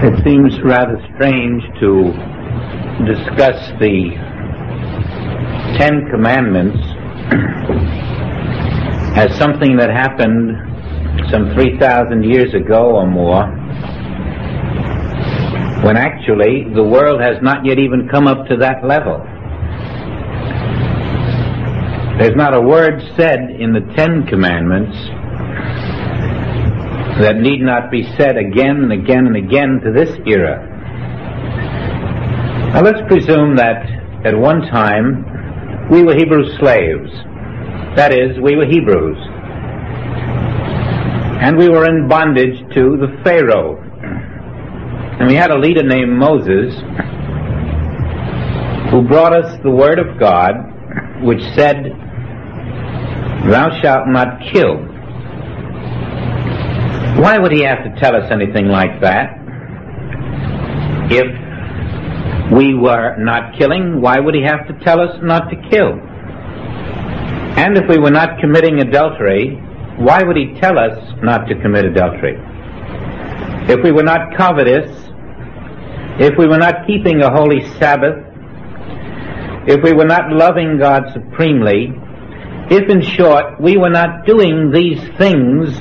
It seems rather strange to discuss the Ten Commandments as something that happened some 3,000 years ago or more, when actually the world has not yet even come up to that level. There's not a word said in the Ten Commandments that need not be said again and again and again to this era. Now let's presume that at one time we were Hebrew slaves. That is, we were Hebrews. And we were in bondage to the Pharaoh. And we had a leader named Moses who brought us the Word of God, which said, "Thou shalt not kill." Why would he have to tell us anything like that? If we were not killing, why would he have to tell us not to kill? And if we were not committing adultery, why would he tell us not to commit adultery? If we were not covetous, if we were not keeping a holy Sabbath, if we were not loving God supremely, if in short we were not doing these things,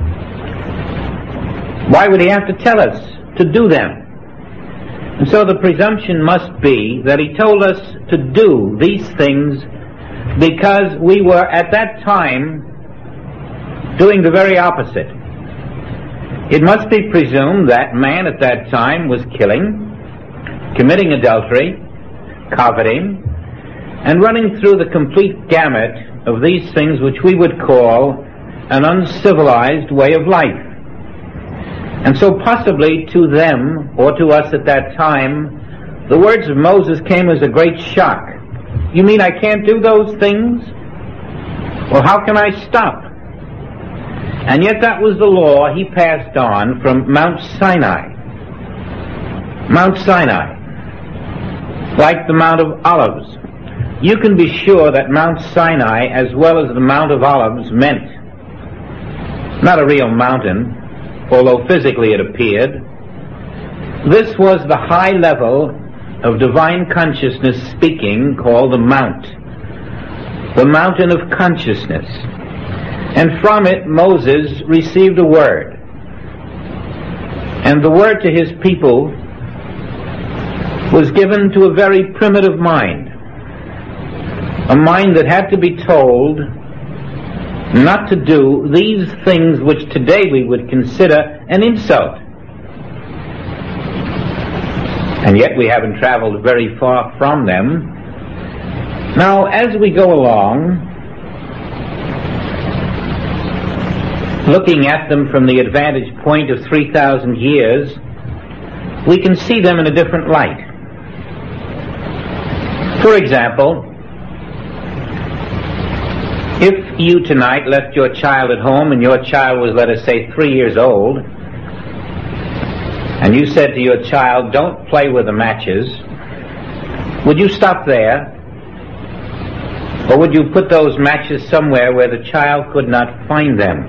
why would he have to tell us to do them? And so the presumption must be that he told us to do these things because we were at that time doing the very opposite. It must be presumed that man at that time was killing, committing adultery, coveting, and running through the complete gamut of these things which we would call an uncivilized way of life. And so possibly to them, or to us at that time, the words of Moses came as a great shock. You mean I can't do those things? Well, how can I stop? And yet that was the law he passed on from Mount Sinai. Mount Sinai, like the Mount of Olives. You can be sure that Mount Sinai, as well as the Mount of Olives, meant not a real mountain, although physically it appeared. This was the high level of divine consciousness speaking, called the Mount, the mountain of consciousness. And from it Moses received a word. And the word to his people was given to a very primitive mind, a mind that had to be told not to do these things which today we would consider an insult. And yet we haven't traveled very far from them. Now, as we go along, looking at them from the advantage point of 3,000 years, we can see them in a different light. For example, if you tonight left your child at home and your child was, let us say, 3 years old, and you said to your child, "Don't play with the matches," would you stop there? Or would you put those matches somewhere where the child could not find them?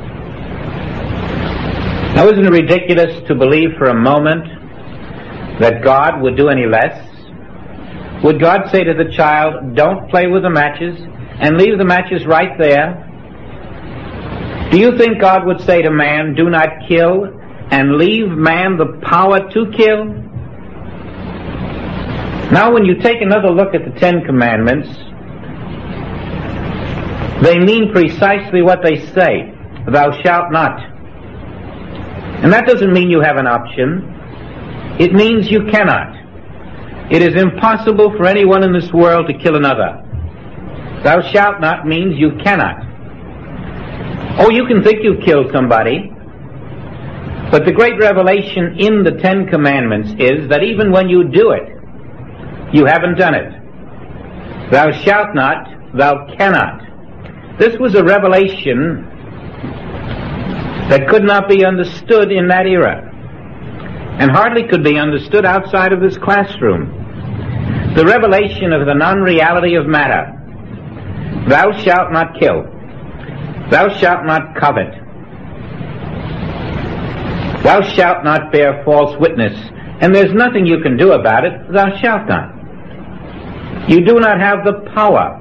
Now, isn't it ridiculous to believe for a moment that God would do any less? Would God say to the child, "Don't play with the matches," and leave the matches right there? Do you think God would say to man, "Do not kill," and leave man the power to kill? Now, when you take another look at the Ten Commandments, they mean precisely what they say. Thou shalt not. And that doesn't mean you have an option. It means you cannot. It is impossible for anyone in this world to kill another. Thou shalt not means you cannot. Oh, you can think you've killed somebody, but the great revelation in the Ten Commandments is that even when you do it, you haven't done it. Thou shalt not, thou cannot. This was a revelation that could not be understood in that era, and hardly could be understood outside of this classroom. The revelation of the non-reality of matter. Thou shalt not kill. Thou shalt not covet. Thou shalt not bear false witness. And there's nothing you can do about it. Thou shalt not. You do not have the power.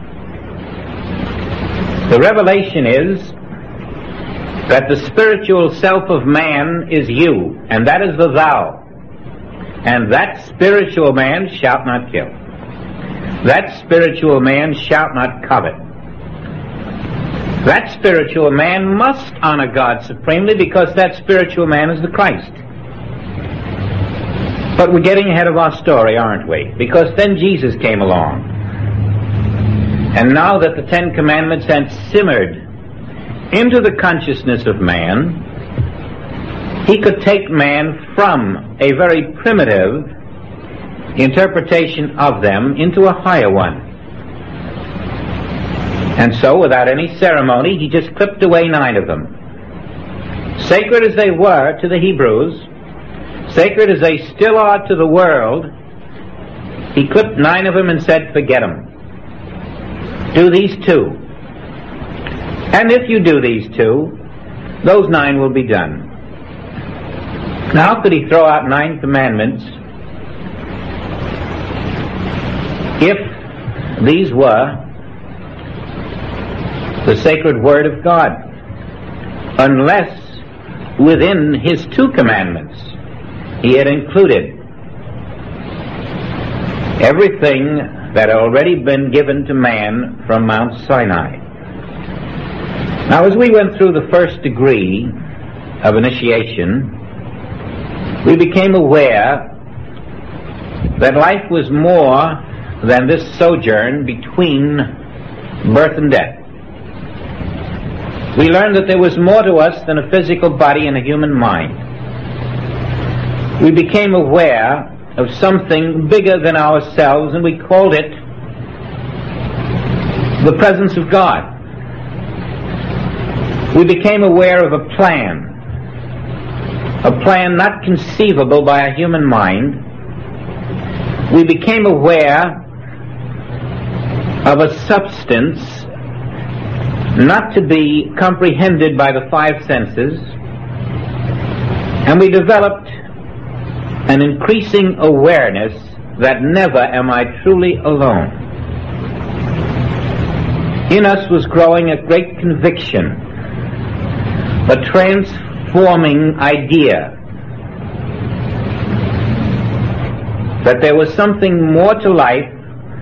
The revelation is that the spiritual self of man is you, and that is the thou. And that spiritual man shalt not kill. That spiritual man shalt not covet. That spiritual man must honor God supremely, because that spiritual man is the Christ. But we're getting ahead of our story, aren't we? Because then Jesus came along. And now that the Ten Commandments had simmered into the consciousness of man, he could take man from a very primitive interpretation of them into a higher one. And so, without any ceremony, he just clipped away 9 of them. Sacred as they were to the Hebrews, sacred as they still are to the world, he clipped 9 of them and said, forget them. Do these 2. And if you do these 2, those 9 will be done. Now, how could he throw out 9 commandments if these were the sacred word of God, unless within his 2 commandments he had included everything that had already been given to man from Mount Sinai? Now, as we went through the first degree of initiation, we became aware that life was more than this sojourn between birth and death. We learned that there was more to us than a physical body and a human mind. We became aware of something bigger than ourselves, and we called it the presence of God. We became aware of a plan not conceivable by a human mind. We became aware of a substance not to be comprehended by the 5 senses, and we developed an increasing awareness that never am I truly alone. In us was growing a great conviction, a transforming idea that there was something more to life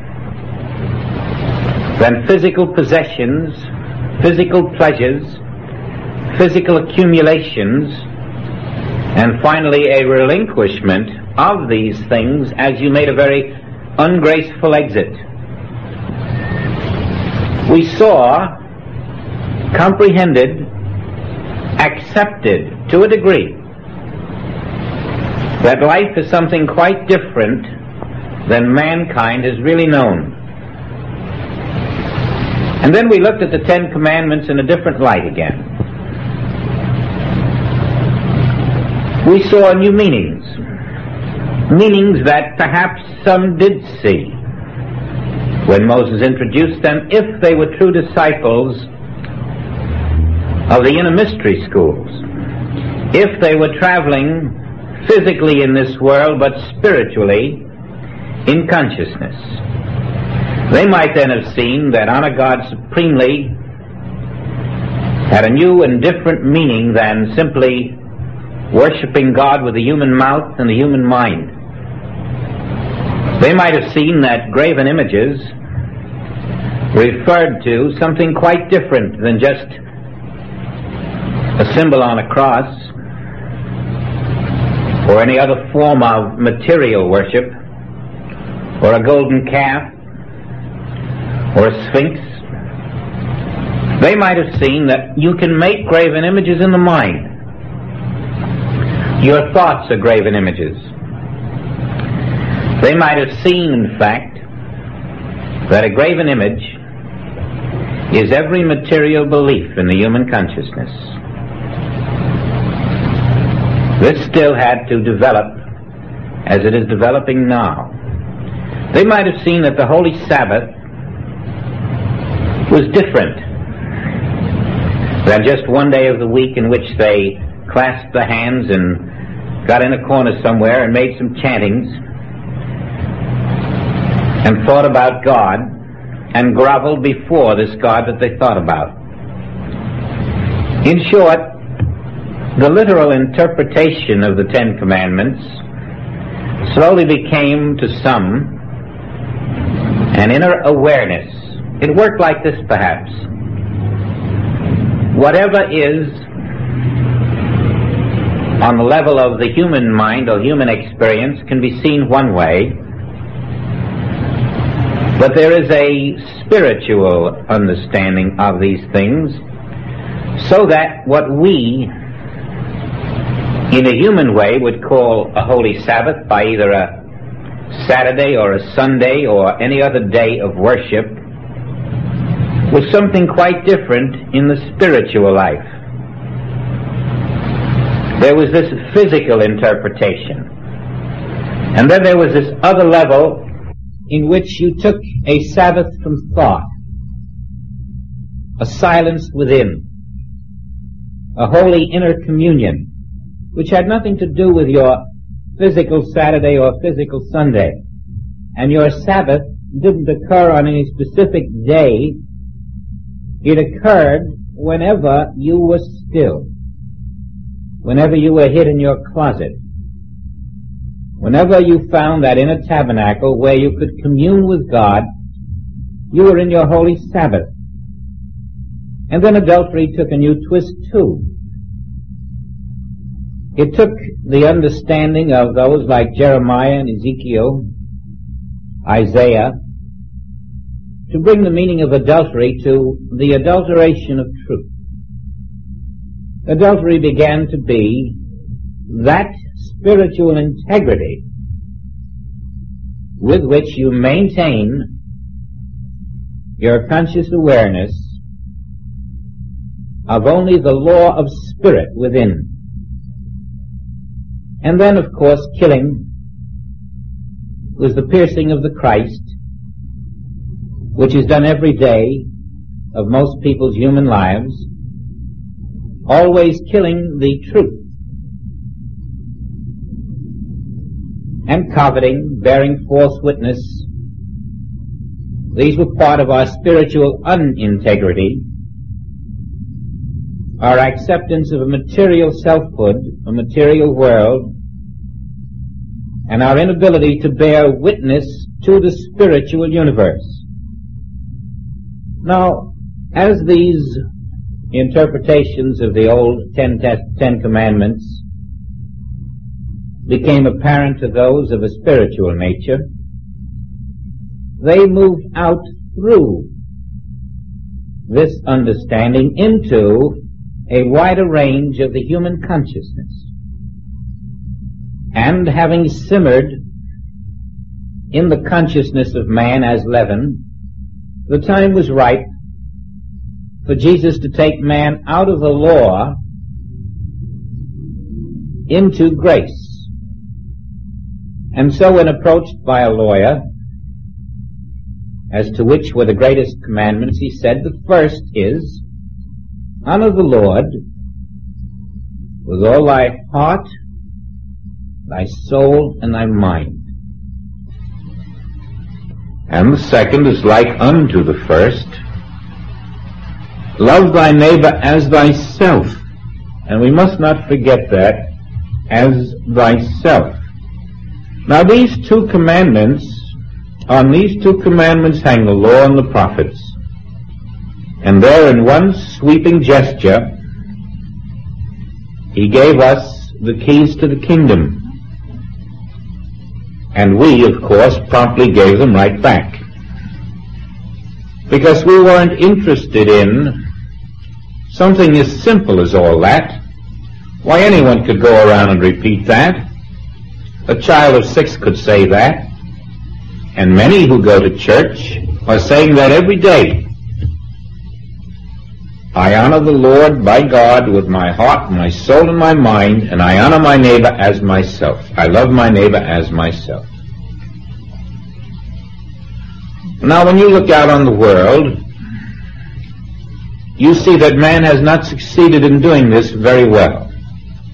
than physical possessions, physical pleasures, physical accumulations, and finally a relinquishment of these things as you made a very ungraceful exit. We saw, comprehended, accepted to a degree that life is something quite different than mankind has really known. And then we looked at the 10 Commandments in a different light again. We saw new meanings that perhaps some did see when Moses introduced them, if they were true disciples of the inner mystery schools, if they were traveling physically in this world but spiritually in consciousness. They might then have seen that honor God supremely had a new and different meaning than simply worshiping God with the human mouth and the human mind. They might have seen that graven images referred to something quite different than just a symbol on a cross or any other form of material worship, or a golden calf, or a sphinx. They might have seen that you can make graven images in the mind. Your thoughts are graven images. They might have seen, in fact, that a graven image is every material belief in the human consciousness. This still had to develop as it is developing now. They might have seen that the Holy Sabbath was different than just one day of the week in which they clasped their hands and got in a corner somewhere and made some chantings and thought about God and groveled before this God that they thought about. In short, the literal interpretation of the Ten Commandments slowly became to some an inner awareness. It worked like this, perhaps. Whatever is on the level of the human mind or human experience can be seen one way, but there is a spiritual understanding of these things, so that what we in a human way would call a holy Sabbath by either a Saturday or a Sunday or any other day of worship was something quite different in the spiritual life. There was this physical interpretation, and then there was this other level in which you took a Sabbath from thought, a silence within, a holy inner communion, which had nothing to do with your physical Saturday or physical Sunday. And your Sabbath didn't occur on any specific day. It occurred whenever you were still, whenever you were hid in your closet, whenever you found that inner tabernacle where you could commune with God, you were in your holy Sabbath. And then adultery took a new twist too. It took the understanding of those like Jeremiah and Ezekiel, Isaiah, to bring the meaning of adultery to the adulteration of truth. Adultery began to be that spiritual integrity with which you maintain your conscious awareness of only the law of spirit within. And then, of course, killing was the piercing of the Christ, which is done every day of most people's human lives, always killing the truth. And coveting, bearing false witness, these were part of our spiritual unintegrity, our acceptance of a material selfhood, a material world, and our inability to bear witness to the spiritual universe. Now, as these interpretations of the old Ten Commandments became apparent to those of a spiritual nature, they moved out through this understanding into a wider range of the human consciousness. And having simmered in the consciousness of man as leaven, the time was ripe for Jesus to take man out of the law into grace. And so when approached by a lawyer as to which were the greatest commandments, he said, the first is, honor the Lord with all thy heart, thy soul, and thy mind. And the second is like unto the first, love thy neighbor as thyself. And we must not forget that, as thyself. Now these two commandments, on these two commandments hang the law and the prophets. And there in one sweeping gesture, he gave us the keys to the kingdom. And we, of course, promptly gave them right back. Because we weren't interested in something as simple as all that. Why, anyone could go around and repeat that. A child of 6 could say that. And many who go to church are saying that every day. I honor the Lord, my God, with my heart, my soul, and my mind, and I honor my neighbor as myself. I love my neighbor as myself. Now, when you look out on the world, you see that man has not succeeded in doing this very well.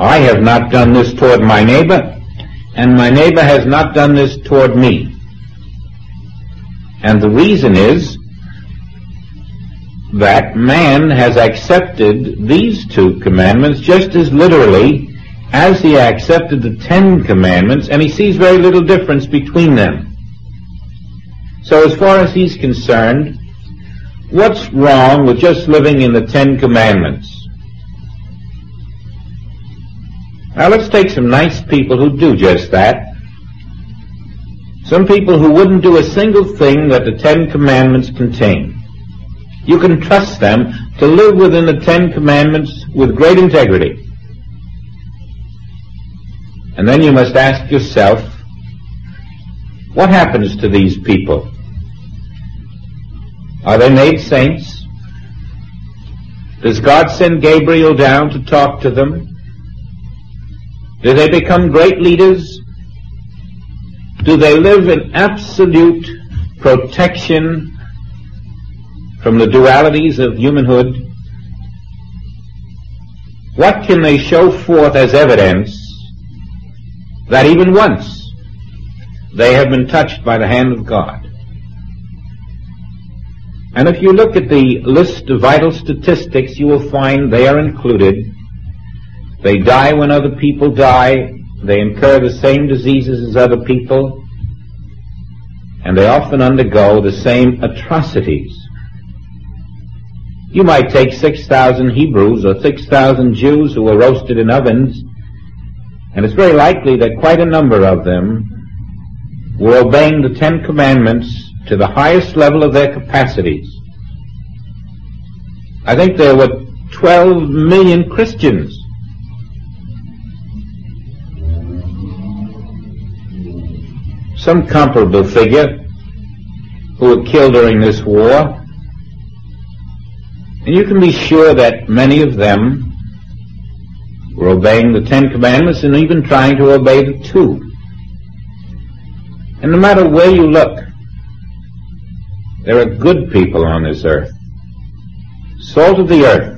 I have not done this toward my neighbor, and my neighbor has not done this toward me. And the reason is that man has accepted these two commandments just as literally as he accepted the 10 commandments, and he sees very little difference between them. So as far as he's concerned, what's wrong with just living in the 10 commandments? Now let's take some nice people who do just that. Some people who wouldn't do a single thing that the 10 commandments contain. You can trust them to live within the 10 commandments with great integrity. And then you must ask yourself, what happens to these people? Are they made saints? Does God send Gabriel down to talk to them? Do they become great leaders? Do they live in absolute protection from the dualities of humanhood? What can they show forth as evidence that even once they have been touched by the hand of God? And if you look at the list of vital statistics, you will find they are included. They die when other people die. They incur the same diseases as other people. And they often undergo the same atrocities. You might take 6,000 Hebrews or 6,000 Jews who were roasted in ovens, and it's very likely that quite a number of them were obeying the 10 commandments to the highest level of their capacities. I think there were 12 million Christians. Some comparable figure who were killed during this war. And you can be sure that many of them were obeying the 10 commandments and even trying to obey the 2. And no matter where you look, there are good people on this earth, salt of the earth,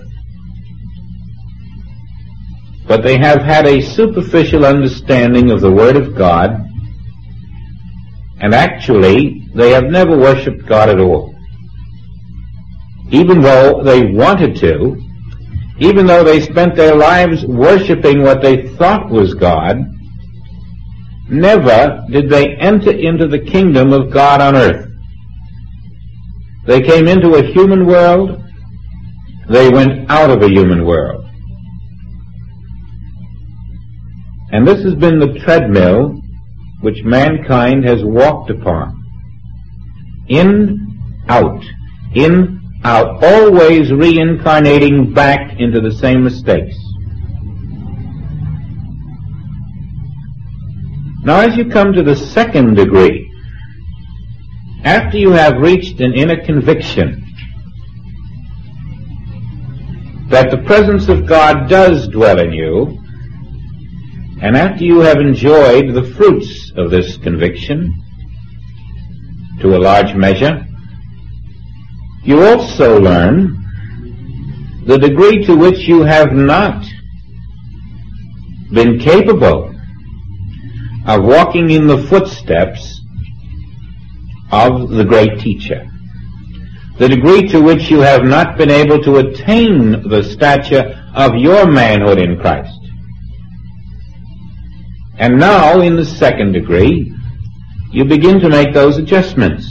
but they have had a superficial understanding of the Word of God, and actually they have never worshipped God at all. Even though they wanted to, even though they spent their lives worshipping what they thought was God, never did they enter into the kingdom of God on earth. They came into a human world, they went out of a human world. And this has been the treadmill which mankind has walked upon. In, out, always reincarnating back into the same mistakes. Now as you come to the second degree, after you have reached an inner conviction that the presence of God does dwell in you, and after you have enjoyed the fruits of this conviction to a large measure, you also learn the degree to which you have not been capable of walking in the footsteps of the great teacher, the degree to which you have not been able to attain the stature of your manhood in Christ. And now, in the second degree, you begin to make those adjustments.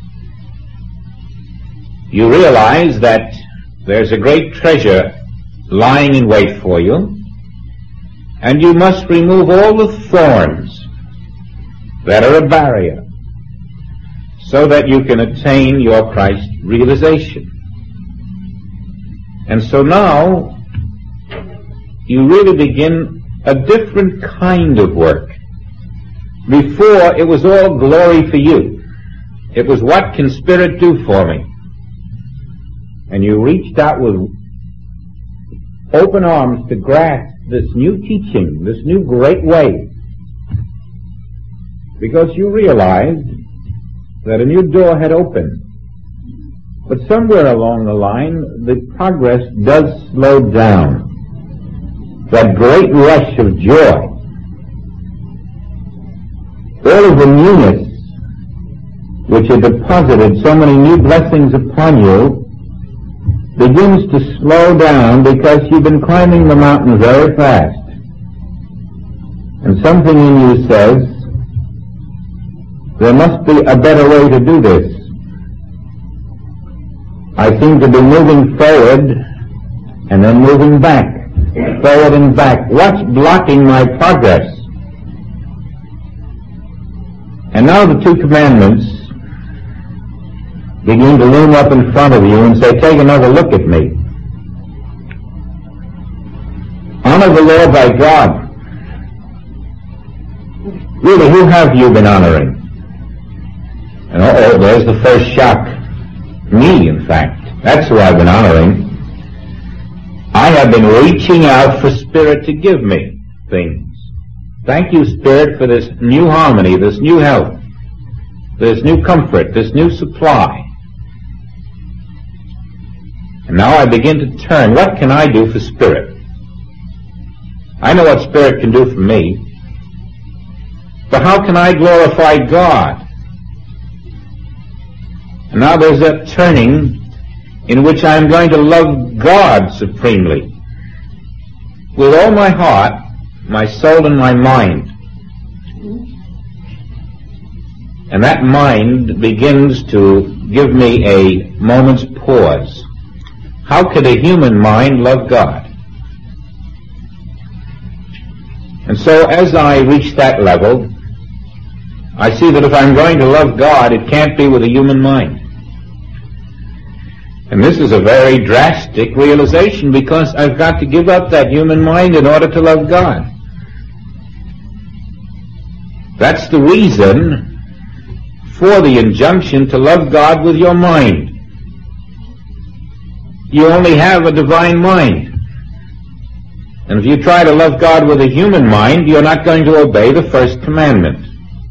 You realize that there's a great treasure lying in wait for you, and you must remove all the thorns that are a barrier so that you can attain your Christ realization. And so now you really begin a different kind of work. Before, it was all glory for you. It was, what can Spirit do for me? And you reached out with open arms to grasp this new teaching, this new great way, because you realized that a new door had opened. But somewhere along the line, the progress does slow down. that great rush of joy, all of the newness which had deposited so many new blessings upon you begins to slow down because you've been climbing the mountain very fast. And something in you says, there must be a better way to do this. I seem to be moving forward and then moving back, forward and back. What's blocking my progress? And now the two commandments begin to loom up in front of you and say, take another look at me. Honor the Lord thy God. Really, who have you been honoring? And there's the first shock. Me, in fact. That's who I've been honoring. I have been reaching out for Spirit to give me things. Thank you, Spirit, for this new harmony, this new health, this new comfort, this new supply. And now I begin to turn. What can I do for Spirit? I know what Spirit can do for me. But how can I glorify God? And now there's that turning in which I'm going to love God supremely with all my heart, my soul, and my mind. And that mind begins to give me a moment's pause. How could a human mind love God? And so as I reach that level, I see that if I'm going to love God, it can't be with a human mind. And this is a very drastic realization because I've got to give up that human mind in order to love God. That's the reason for the injunction to love God with your mind. You only have a divine mind. And if you try to love God with a human mind, you're not going to obey the first commandment.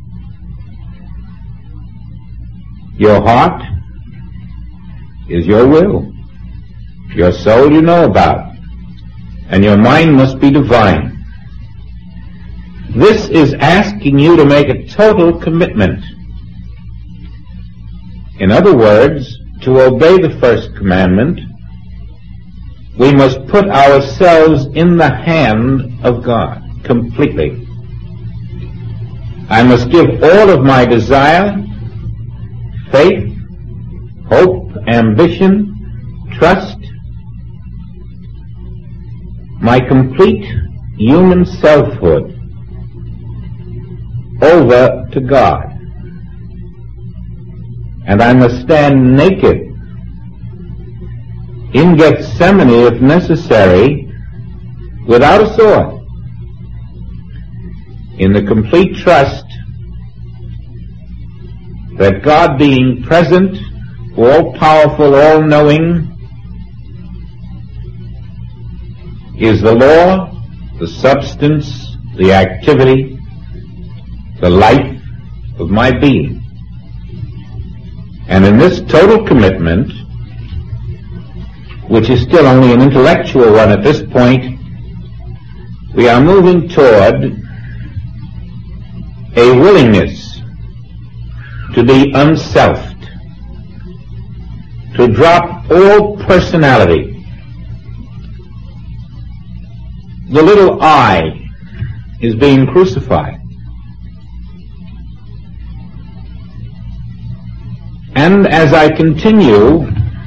Your heart is your will. Your soul you know about. And your mind must be divine. This is asking you to make a total commitment. In other words, to obey the first commandment, we must put ourselves in the hand of God completely. I must give all of my desire, faith, hope, ambition, trust, my complete human selfhood over to God. And I must stand naked in Gethsemane, if necessary, without a sword, in the complete trust that God, being present, all-powerful, all-knowing, is the law, the substance, the activity, the life of my being. And in this total commitment, which is still only an intellectual one at this point, we are moving toward a willingness to be unselfed, to drop all personality. The little I is being crucified. And as I continue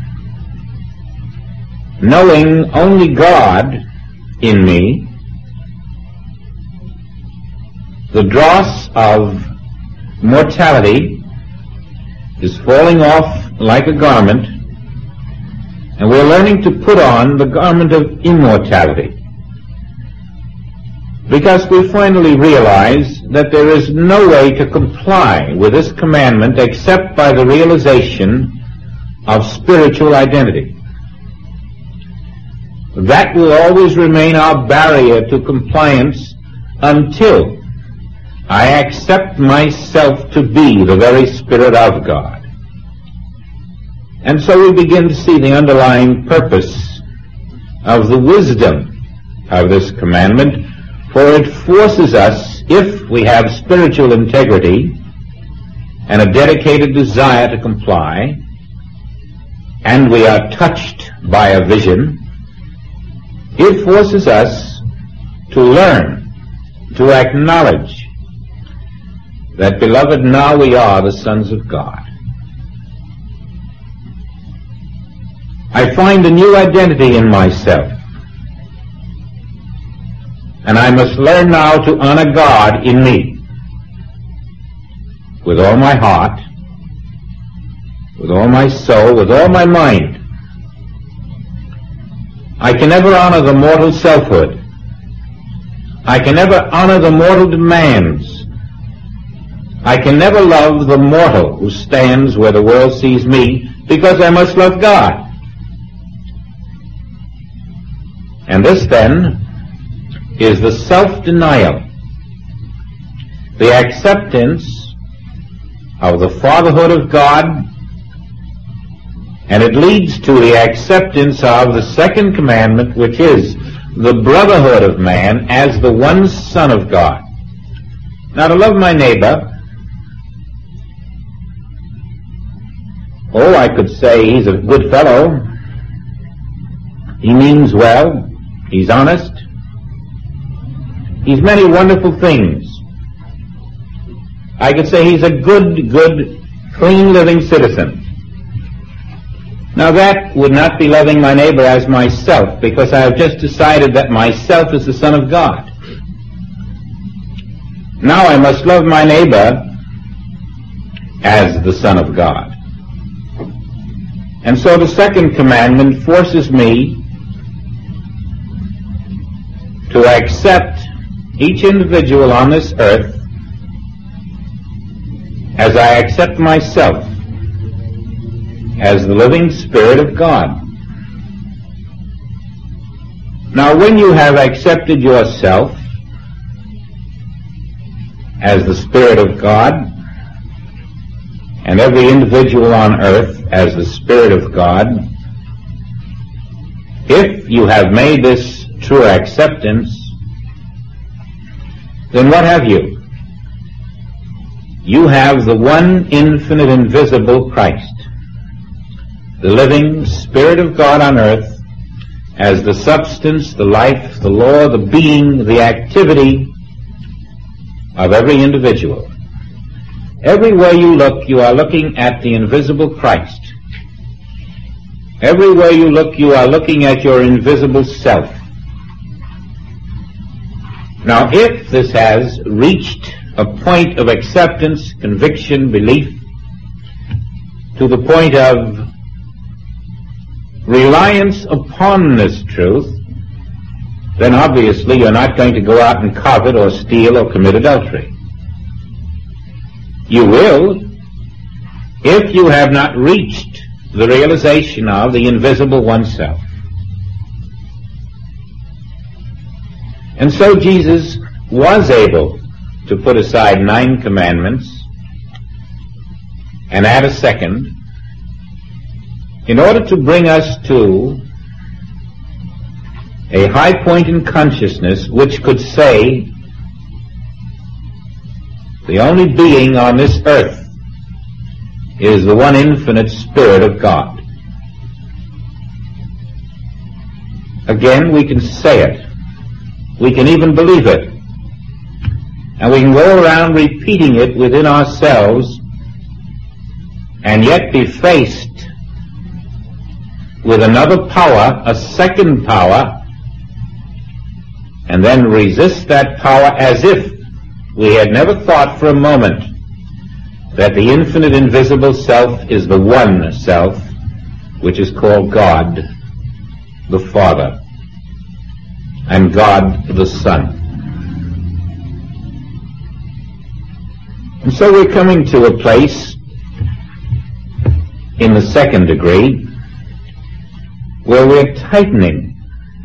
knowing only God in me, the dross of mortality is falling off like a garment, and we're learning to put on the garment of immortality. Because we finally realize that there is no way to comply with this commandment except by the realization of spiritual identity. That will always remain our barrier to compliance until I accept myself to be the very Spirit of God. And so we begin to see the underlying purpose of the wisdom of this commandment, for it forces us, if we have spiritual integrity and a dedicated desire to comply, and we are touched by a vision, it forces us to learn, to acknowledge that, beloved, now we are the sons of God. I find a new identity in myself, and I must learn now to honor God in me with all my heart, with all my soul, with all my mind. I can never honor the mortal selfhood. I can never honor the mortal demands. I can never love the mortal who stands where the world sees me, because I must love God. And this, then, is the self-denial, the acceptance of the fatherhood of God, and it leads to the acceptance of the second commandment, which is the brotherhood of man as the one Son of God. Now, to love my neighbor, I could say he's a good fellow, he means well, he's honest, he's many wonderful things. I could say he's a good, clean living citizen. Now that would not be loving my neighbor as myself, because I have just decided that myself is the Son of God. Now I must love my neighbor as the Son of God. And so the second commandment forces me to accept each individual on this earth as I accept myself as the living Spirit of God. Now, when you have accepted yourself as the Spirit of God, and every individual on earth as the Spirit of God, if you have made this true acceptance, then what have you? You have the one infinite, invisible Christ, the living Spirit of God on earth, as the substance, the life, the law, the being, the activity of every individual. Everywhere you look, you are looking at the invisible Christ. Everywhere you look, you are looking at your invisible self. Now, if this has reached a point of acceptance, conviction, belief, to the point of reliance upon this truth, then obviously you're not going to go out and covet or steal or commit adultery. You will, if you have not reached the realization of the invisible oneself. And so Jesus was able to put aside 9 commandments and add a second in order to bring us to a high point in consciousness which could say the only being on this earth is the one infinite Spirit of God. Again, we can say it. We can even believe it. And we can go around repeating it within ourselves and yet be faced with another power, a second power, and then resist that power as if we had never thought for a moment that the infinite invisible self is the one self, which is called God the Father and God the Son. And so we're coming to a place in the second degree where we're tightening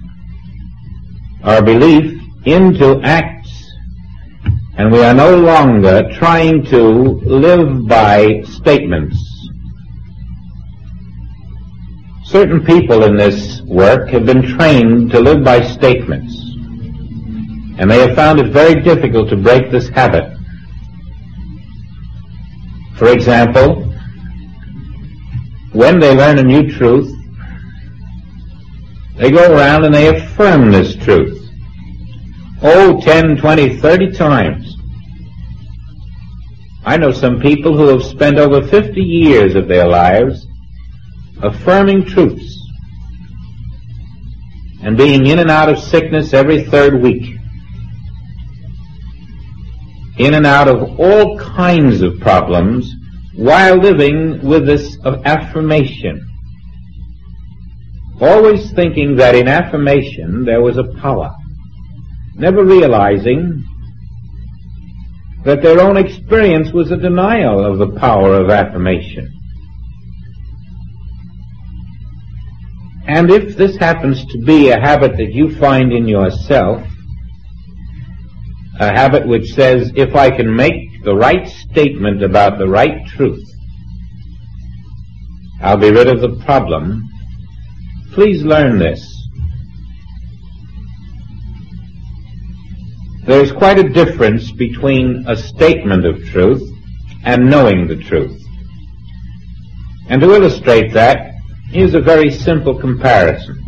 our belief into acts, and we are no longer trying to live by statements. Certain people in this work have been trained to live by statements. And they have found it very difficult to break this habit. For example, when they learn a new truth, they go around and they affirm this truth. 10, 20, 30 times. I know some people who have spent over 50 years of their lives affirming truths and being in and out of sickness every third week, in and out of all kinds of problems while living with this affirmation, always thinking that in affirmation there was a power, never realizing that their own experience was a denial of the power of affirmation. And if this happens to be a habit that you find in yourself, a habit which says, if I can make the right statement about the right truth, I'll be rid of the problem, please learn this. There's quite a difference between a statement of truth and knowing the truth. And to illustrate that, here's a very simple comparison.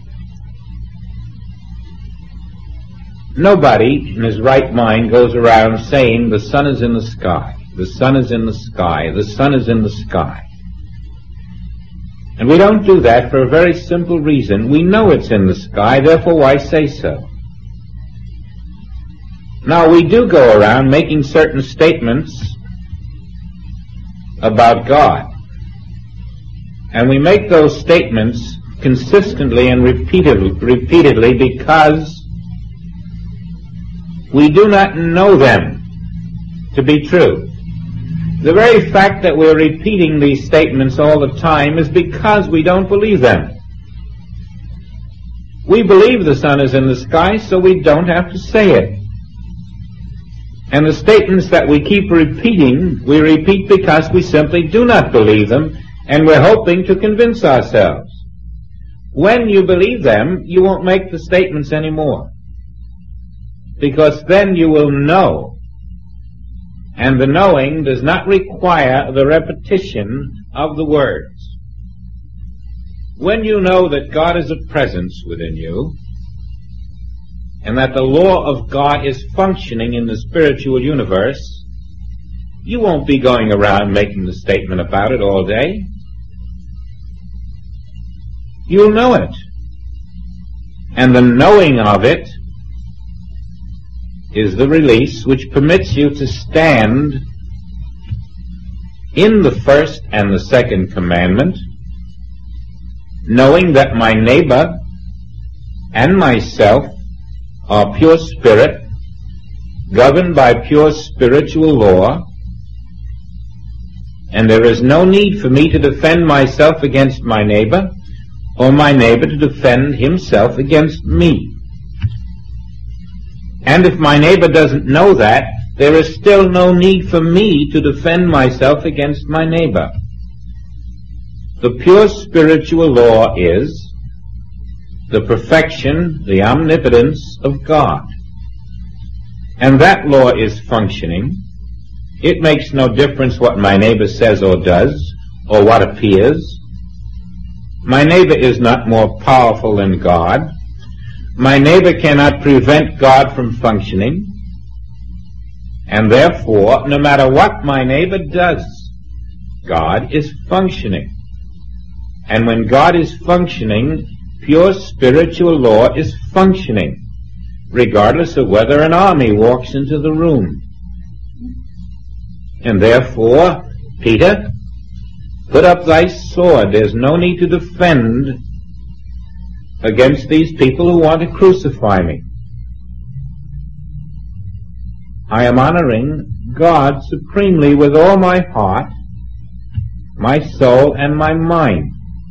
Nobody in his right mind goes around saying the sun is in the sky, the sun is in the sky, the sun is in the sky. And we don't do that for a very simple reason. We know it's in the sky, therefore why say so? Now, we do go around making certain statements about God. And we make those statements consistently and repeatedly because we do not know them to be true. The very fact that we're repeating these statements all the time is because we don't believe them. We believe the sun is in the sky, so we don't have to say it. And the statements that we keep repeating, we repeat because we simply do not believe them, and we're hoping to convince ourselves. When you believe them, you won't make the statements anymore, because then you will know. And the knowing does not require the repetition of the words. When you know that God is a presence within you, and that the law of God is functioning in the spiritual universe, you won't be going around making the statement about it all day. You'll know it. And the knowing of it is the release which permits you to stand in the first and the second commandment, knowing that my neighbor and myself are pure spirit, governed by pure spiritual law, and there is no need for me to defend myself against my neighbor, or my neighbor to defend himself against me. And if my neighbor doesn't know that, there is still no need for me to defend myself against my neighbor. The pure spiritual law is the perfection, the omnipotence of God. And that law is functioning. It makes no difference what my neighbor says or does, or what appears. My neighbor is not more powerful than God. My neighbor cannot prevent God from functioning. And therefore, no matter what my neighbor does, God is functioning. And when God is functioning, pure spiritual law is functioning, regardless of whether an army walks into the room. And therefore, Peter, put up thy sword. There's no need to defend against these people who want to crucify me. I am honoring God supremely with all my heart, my soul, and my mind.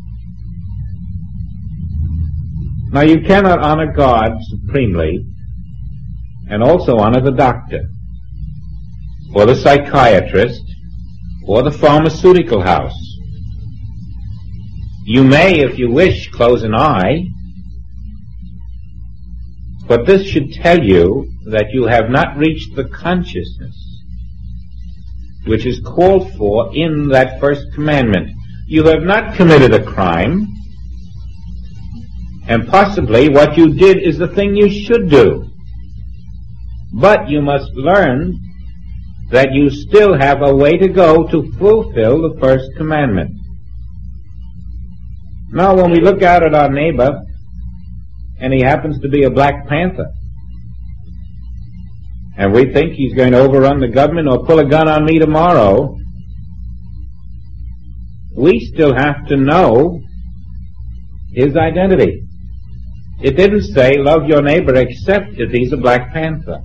Now, you cannot honor God supremely and also honor the doctor, or the psychiatrist, or the pharmaceutical house. You may, if you wish, close an eye, But this should tell you that you have not reached the consciousness which is called for in that first commandment. You have not committed a crime, and possibly what you did is the thing you should do. But you must learn that you still have a way to go to fulfill the first commandment. Now, when we look out at our neighbor, and he happens to be a Black Panther, and we think he's going to overrun the government or pull a gun on me tomorrow, we still have to know his identity. It didn't say, love your neighbor except if he's a Black Panther.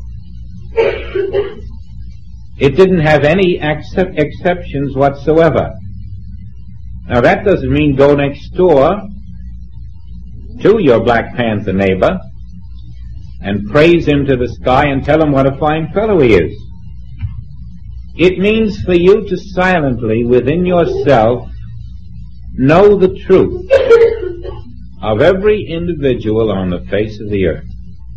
It didn't have any exceptions whatsoever. Now that doesn't mean go next door to your Black Panther neighbor and praise him to the sky and tell him what a fine fellow he is. It means for you to silently within yourself know the truth of every individual on the face of the earth.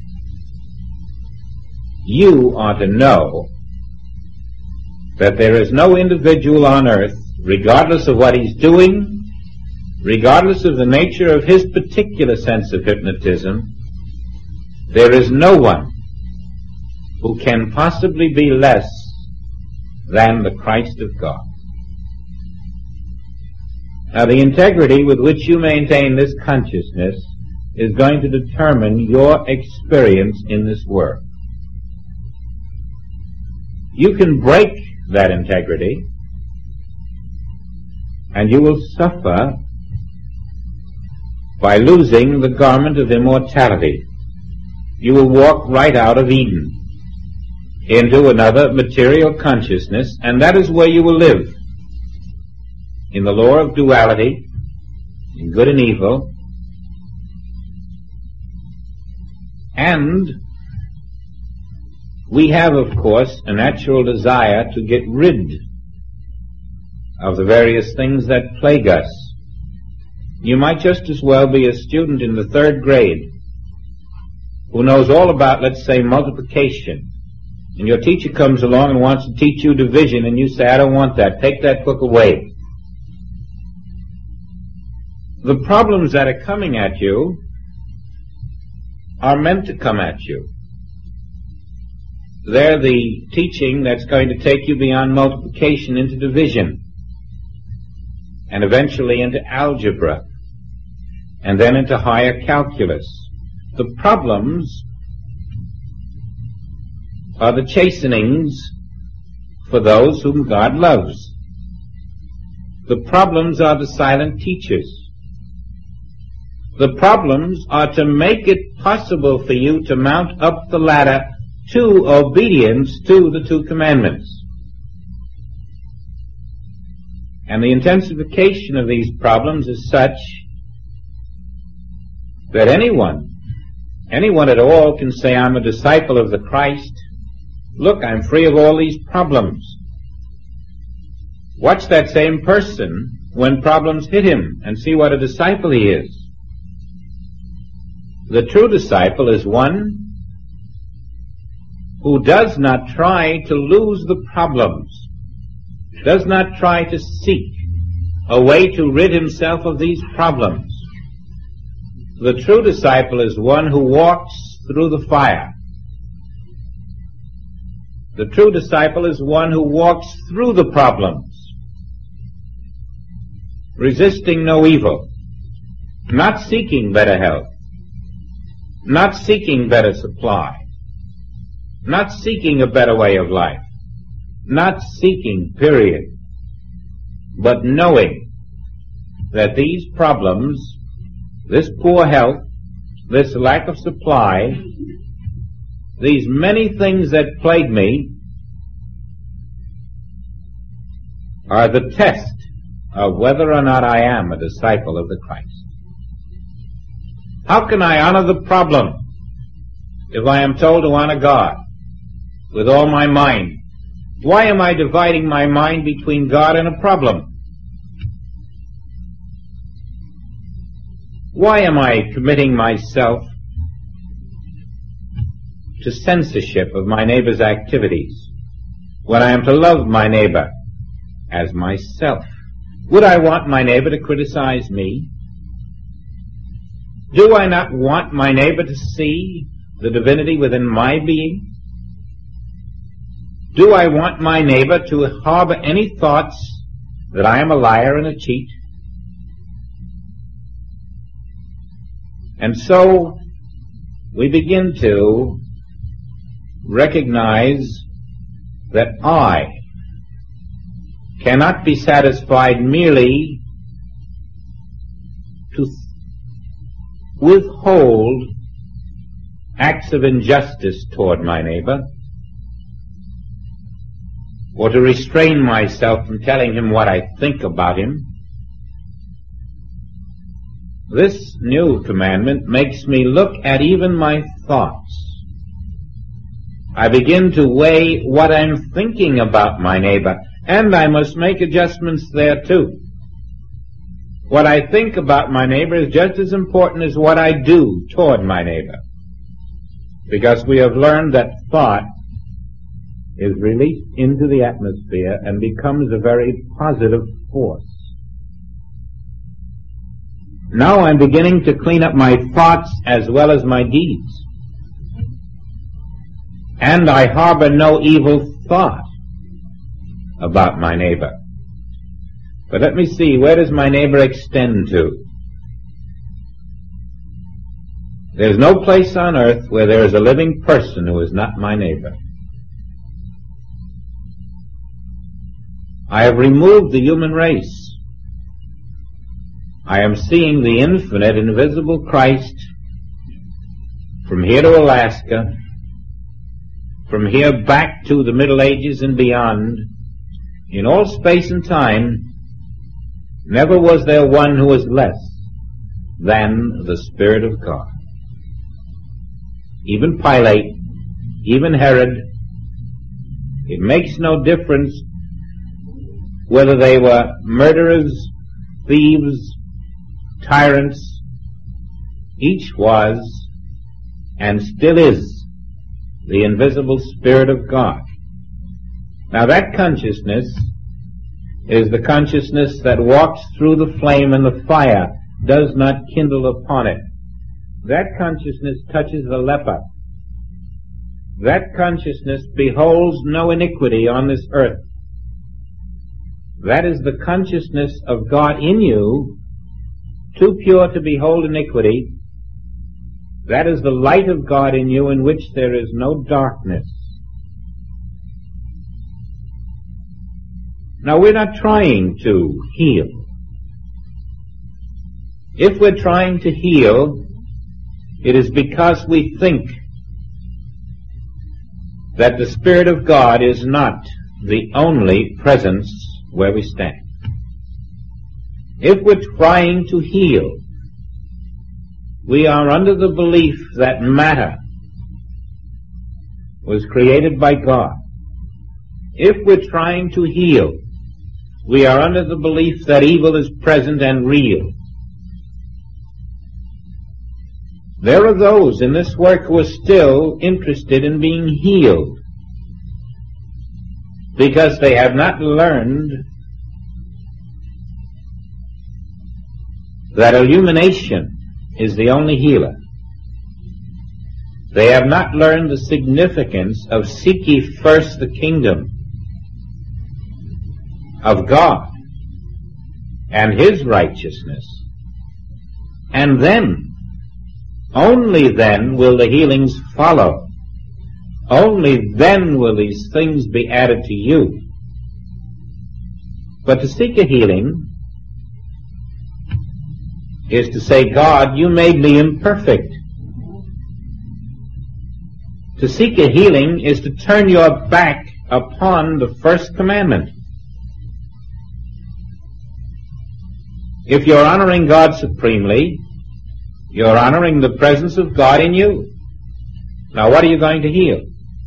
You are to know that there is no individual on earth, regardless of what he's doing, regardless of the nature of his particular sense of hypnotism, there is no one who can possibly be less than the Christ of God. Now, the integrity with which you maintain this consciousness is going to determine your experience in this world. You can break that integrity, and you will suffer by losing the garment of immortality. You will walk right out of Eden into another material consciousness, and that is where you will live, in the law of duality, in good and evil, and we have, of course, a natural desire to get rid of the various things that plague us. You might just as well be a student in the 3rd grade who knows all about, let's say, multiplication, and your teacher comes along and wants to teach you division, and you say, I don't want that, take that book away. The problems that are coming at you are meant to come at you. They're the teaching that's going to take you beyond multiplication into division, and eventually into algebra, and then into higher calculus. The problems are the chastenings for those whom God loves. The problems are the silent teachers. The problems are to make it possible for you to mount up the ladder to obedience to the 2 commandments. And the intensification of these problems is such that anyone at all can say, I'm a disciple of the Christ. Look, I'm free of all these problems. Watch that same person when problems hit him and see what a disciple he is. The true disciple is one who does not try to lose the problems, does not try to seek a way to rid himself of these problems. The true disciple is one who walks through the fire. The true disciple is one who walks through the problems, resisting no evil, not seeking better health, not seeking better supply, not seeking a better way of life, not seeking, period, but knowing that these problems, this poor health, this lack of supply, these many things that plague me, are the test of whether or not I am a disciple of the Christ. How can I honor the problem if I am told to honor God with all my mind? Why am I dividing my mind between God and a problem? Why am I committing myself to censorship of my neighbor's activities, when I am to love my neighbor as myself? Would I want my neighbor to criticize me? Do I not want my neighbor to see the divinity within my being? Do I want my neighbor to harbor any thoughts that I am a liar and a cheat? And so we begin to recognize that I cannot be satisfied merely to withhold acts of injustice toward my neighbor, or to restrain myself from telling him what I think about him. This new commandment makes me look at even my thoughts. I begin to weigh what I'm thinking about my neighbor, and I must make adjustments there too. What I think about my neighbor is just as important as what I do toward my neighbor, because we have learned that thought is released into the atmosphere and becomes a very positive force. Now I'm beginning to clean up my thoughts as well as my deeds. And I harbor no evil thought about my neighbor. But let me see, where does my neighbor extend to? There's no place on earth where there is a living person who is not my neighbor. I have removed the human race. I am seeing the infinite, invisible Christ from here to Alaska, from here back to the Middle Ages and beyond. In all space and time, never was there one who was less than the Spirit of God. Even Pilate, even Herod, it makes no difference whether they were murderers, thieves, tyrants. Each was and still is the invisible Spirit of God. Now that consciousness is the consciousness that walks through the flame and the fire does not kindle upon it. That consciousness touches the leper. That consciousness beholds no iniquity on this earth. That is the consciousness of God in you, too pure to behold iniquity. That is the light of God in you, in which there is no darkness. Now, we're not trying to heal. If we're trying to heal, it is because we think that the Spirit of God is not the only presence where we stand. If we're trying to heal, we are under the belief that matter was created by God. If we're trying to heal, we are under the belief that evil is present and real. There are those in this work who are still interested in being healed because they have not learned that illumination is the only healer. They have not learned the significance of seek ye first the kingdom of God and His righteousness, and then, only then will the healings follow. Only then will these things be added to you. But to seek a healing is to say, God, you made me imperfect. To seek a healing is to turn your back upon the first commandment. If you're honoring God supremely, you're honoring the presence of God in you. Now, what are you going to heal?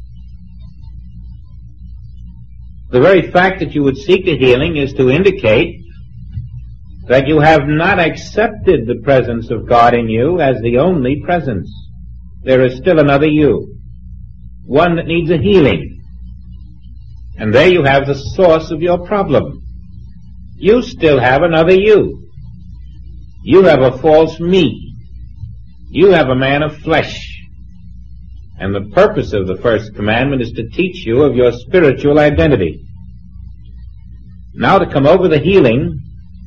The very fact that you would seek a healing is to indicate that you have not accepted the presence of God in you as the only presence. There is still another you. one that needs a healing. And there you have the source of your problem. You still have another you. You have a false me. You have a man of flesh. And the purpose of the first commandment is to teach you of your spiritual identity. Now to come over the healing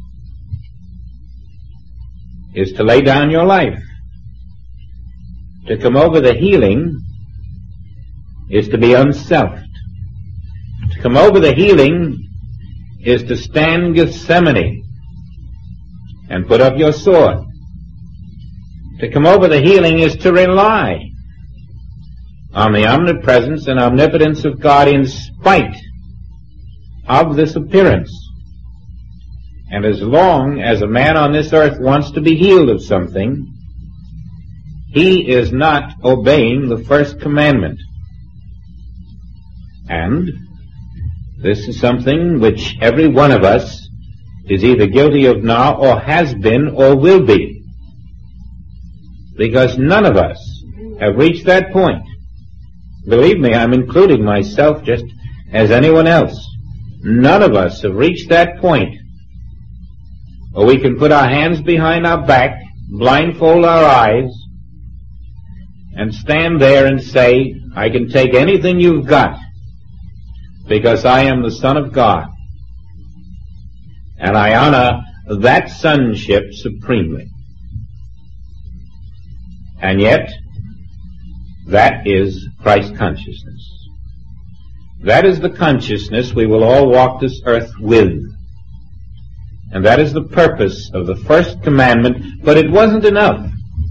is to lay down your life. To come over the healing is to be unselfed. To come over the healing is to stand Gethsemane and put up your sword. To come over the healing is to rely on the omnipresence and omnipotence of God in spite of this appearance. And as long as a man on this earth wants to be healed of something, he is not obeying the first commandment. And this is something which every one of us is either guilty of now or has been or will be. Because none of us have reached that point. Believe me, I'm including myself just as anyone else. None of us have reached that point where we can put our hands behind our back, blindfold our eyes, and stand there and say, I can take anything you've got because I am the Son of God. And I honor that sonship supremely. And yet, that is Christ consciousness. That is the consciousness we will all walk this earth with. And that is the purpose of the first commandment, but it wasn't enough.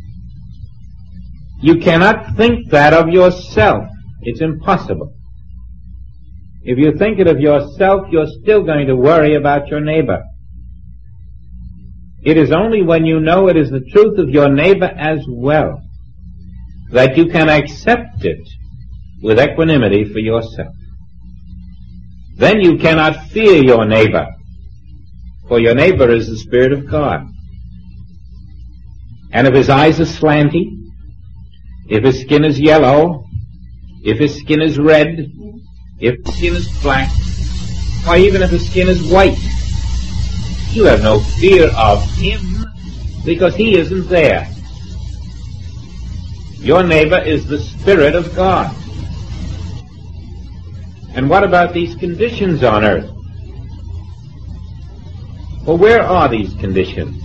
You cannot think that of yourself. It's impossible. If you think it of yourself, you're still going to worry about your neighbor. It is only when you know it is the truth of your neighbor as well that you can accept it with equanimity for yourself. Then you cannot fear your neighbor, for your neighbor is the Spirit of God. And if his eyes are slanty, if his skin is yellow, if his skin is red, if his skin is black, or even if his skin is white, you have no fear of him because he isn't there. Your neighbor is the Spirit of God. And what about these conditions on earth? Well, where are these conditions?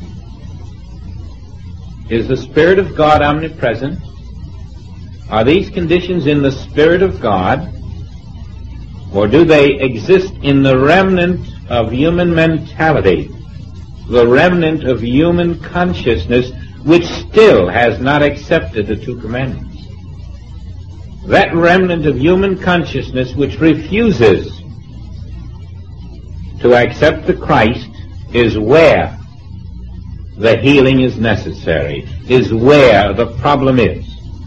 Is the Spirit of God omnipresent? Are these conditions in the Spirit of God? Or do they exist in the remnant of human mentality, the remnant of human consciousness, which still has not accepted the two commandments? That remnant of human consciousness which refuses to accept the Christ is where the healing is necessary, is where the problem is.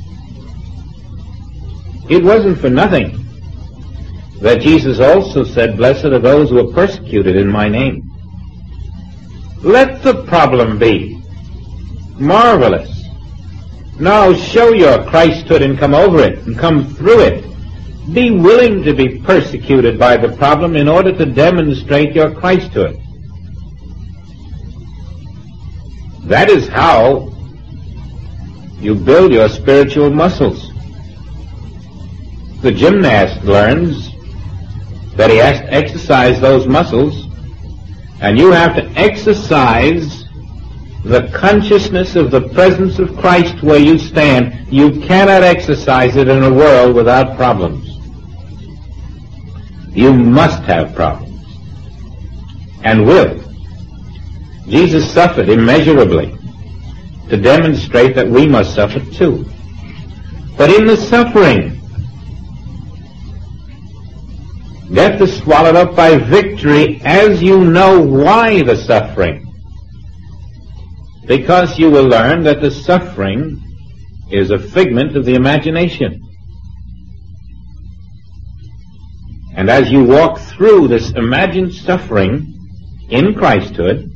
It wasn't for nothing that Jesus also said, blessed are those who are persecuted in my name. Let the problem be marvelous. Now show your Christhood and come over it and come through it. Be willing to be persecuted by the problem in order to demonstrate your Christhood. That is how you build your spiritual muscles. The gymnast learns that he has to exercise those muscles, and you have to exercise the consciousness of the presence of Christ where you stand. You cannot exercise it in a world without problems. You must have problems, and will. Jesus suffered immeasurably to demonstrate that we must suffer too. But in the suffering, death is swallowed up by victory as you know why the suffering. Because you will learn that the suffering is a figment of the imagination. And as you walk through this imagined suffering in Christhood,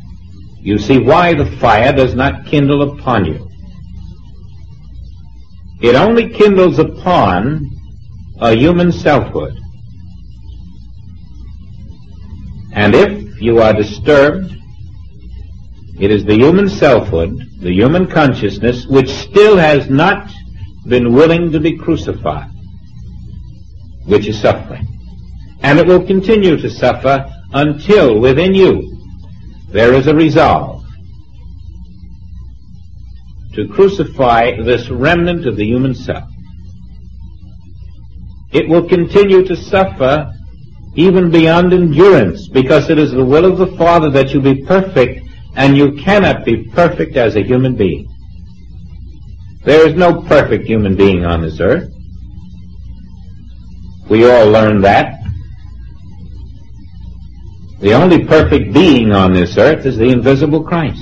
you see why the fire does not kindle upon you. It only kindles upon a human selfhood. And if you are disturbed, it is the human selfhood, the human consciousness, which still has not been willing to be crucified, which is suffering. And it will continue to suffer until within you there is a resolve to crucify this remnant of the human self. It will continue to suffer even beyond endurance, because it is the will of the Father that you be perfect, and you cannot be perfect as a human being. There is no perfect human being on this earth. We all learn that. The only perfect being on this earth is the invisible Christ.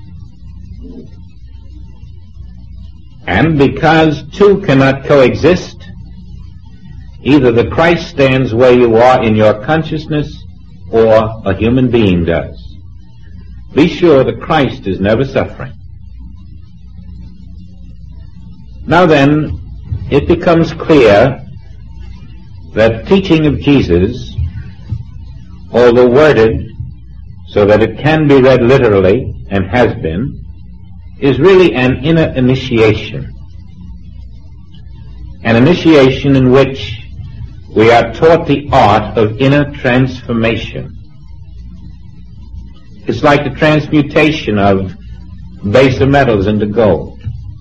And because two cannot coexist, either the Christ stands where you are in your consciousness, or a human being does. Be sure that Christ is never suffering. Now then, it becomes clear that teaching of Jesus, although worded so that it can be read literally, and has been, is really an inner initiation. An initiation in which we are taught the art of inner transformation. It's like the transmutation of baser metals into gold.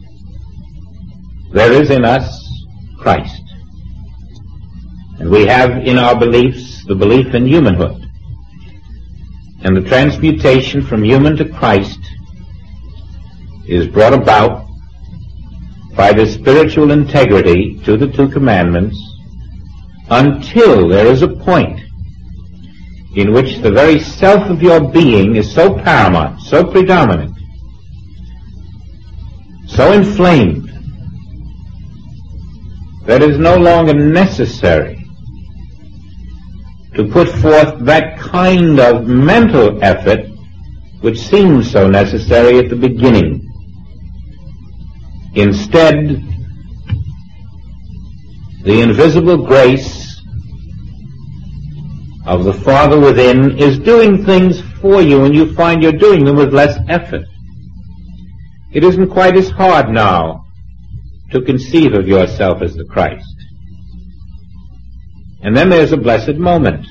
There is in us Christ. And we have in our beliefs the belief in humanhood. And the transmutation from human to Christ is brought about by the spiritual integrity to the two commandments, until there is a point in which the very self of your being is so paramount, so predominant, so inflamed, that it is no longer necessary to put forth that kind of mental effort which seems so necessary at the beginning. Instead, the invisible grace of the Father within is doing things for you, and you find you're doing them with less effort. It isn't quite as hard now to conceive of yourself as the Christ. And then there's a blessed moment,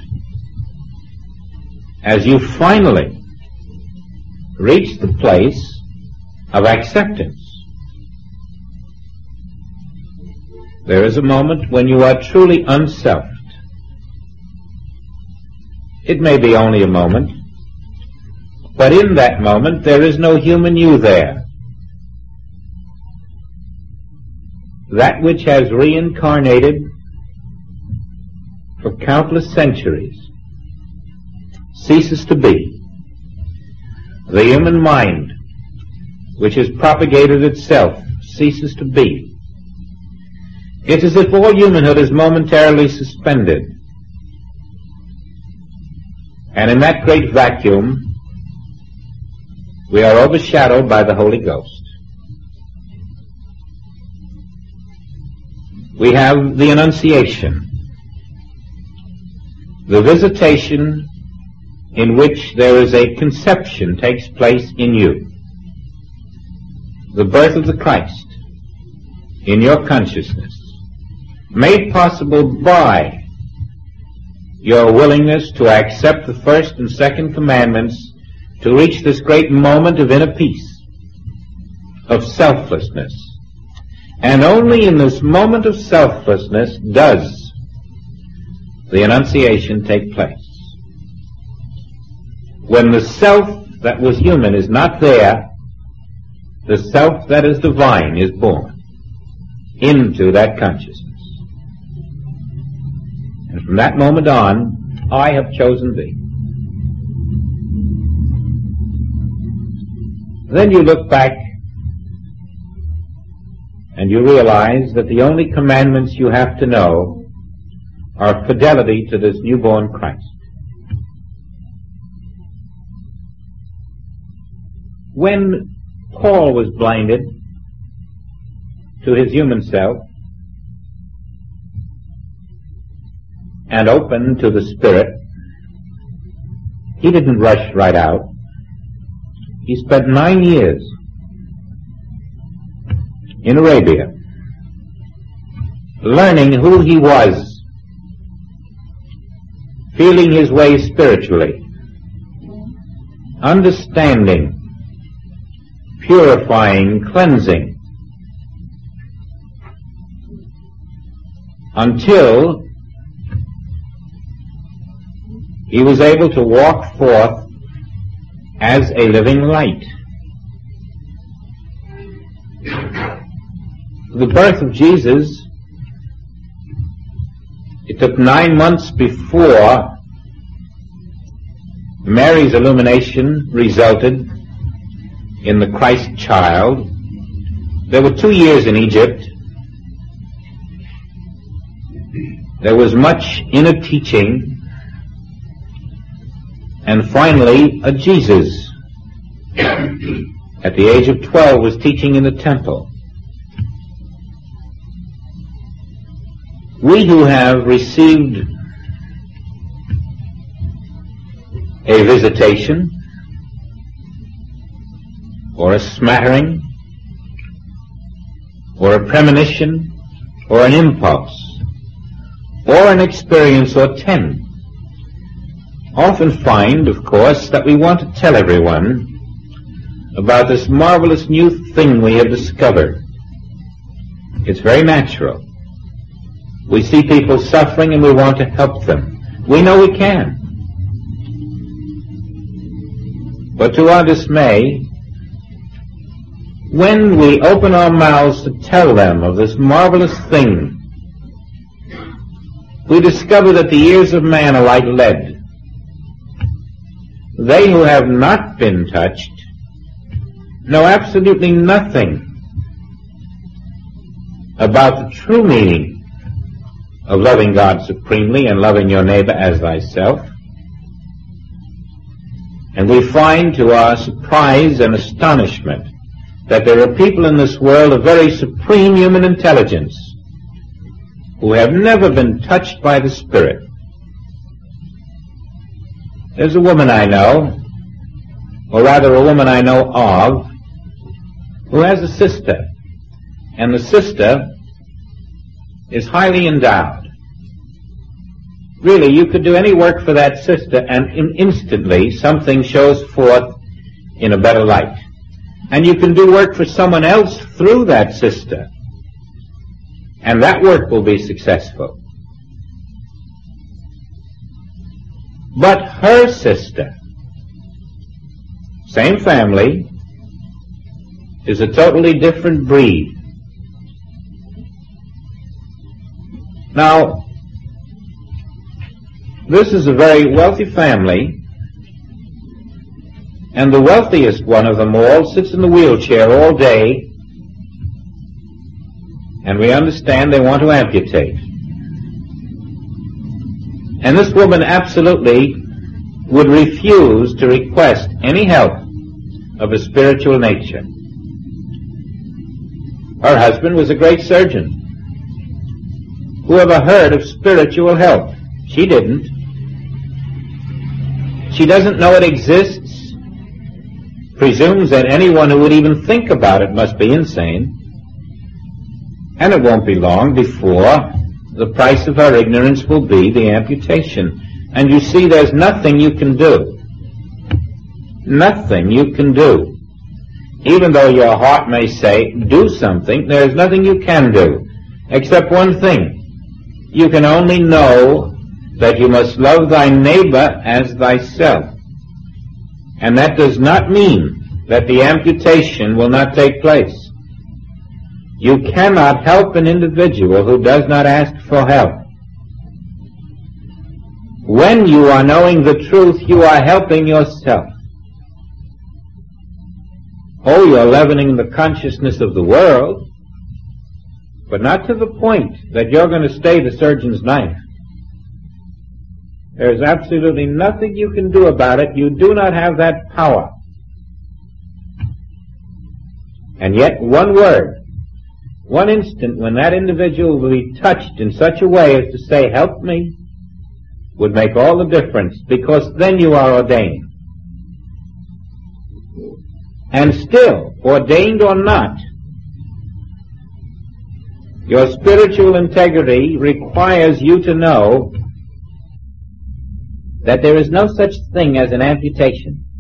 as you finally reach the place of acceptance. There is a moment when you are truly unselfed. It may be only a moment, but in that moment there is no human you there. That which has reincarnated for countless centuries ceases to be. The human mind, which has propagated itself, ceases to be. It's as if all humanhood is momentarily suspended. And in that great vacuum, we are overshadowed by the Holy Ghost. We have the Annunciation, the visitation in which there is a conception takes place in you, the birth of the Christ in your consciousness, made possible by your willingness to accept the first and second commandments, to reach this great moment of inner peace, of selflessness. And only in this moment of selflessness does the Annunciation take place. When the self that was human is not there, the self that is divine is born into that consciousness. And from that moment on, I have chosen thee. Then you look back and you realize that the only commandments you have to know are fidelity to this newborn Christ. When Paul was blinded to his human self and open to the Spirit, he didn't rush right out. He spent 9 years in Arabia learning who he was, feeling his way spiritually, understanding, purifying, cleansing, until he was able to walk forth as a living light. The birth of Jesus, it took 9 months before Mary's illumination resulted in the Christ child. There were 2 years in Egypt. There was much inner teaching, and finally a Jesus at the age of 12 was teaching in the temple. We who have received a visitation or a smattering or a premonition or an impulse or an experience or 10 often find, of course, that we want to tell everyone about this marvelous new thing we have discovered. It's very natural. We see people suffering and we want to help them. We know we can. But to our dismay, when we open our mouths to tell them of this marvelous thing, we discover that the ears of man are like lead. They who have not been touched know absolutely nothing about the true meaning of loving God supremely and loving your neighbor as thyself. And we find to our surprise and astonishment that there are people in this world of very supreme human intelligence who have never been touched by the Spirit. There's a woman I know, or rather a woman I know of, who has a sister, and the sister is highly endowed. Really, you could do any work for that sister and instantly something shows forth in a better light. And you can do work for someone else through that sister, and that work will be successful. But her sister, same family, is a totally different breed. Now, this is a very wealthy family, and the wealthiest one of them all sits in the wheelchair all day, and we understand they want to amputate. And this woman absolutely would refuse to request any help of a spiritual nature. Her husband was a great surgeon. Who ever heard of spiritual help? She didn't. She doesn't know it exists, presumes that anyone who would even think about it must be insane, and it won't be long before the price of her ignorance will be the amputation. And you see, there's nothing you can do. Nothing you can do. Even though your heart may say, do something, there's nothing you can do, except one thing. You can only know that you must love thy neighbor as thyself. And that does not mean that the amputation will not take place. You cannot help an individual who does not ask for help. When you are knowing the truth, you are helping yourself. Oh, you're leavening the consciousness of the world, but not to the point that you're going to stay the surgeon's knife. There's absolutely nothing you can do about it. You do not have that power. And yet one one instant when that individual will be touched in such a way as to say, help me, would make all the difference, because then you are ordained. And still, ordained or not, your spiritual integrity requires you to know that there is no such thing as an amputation.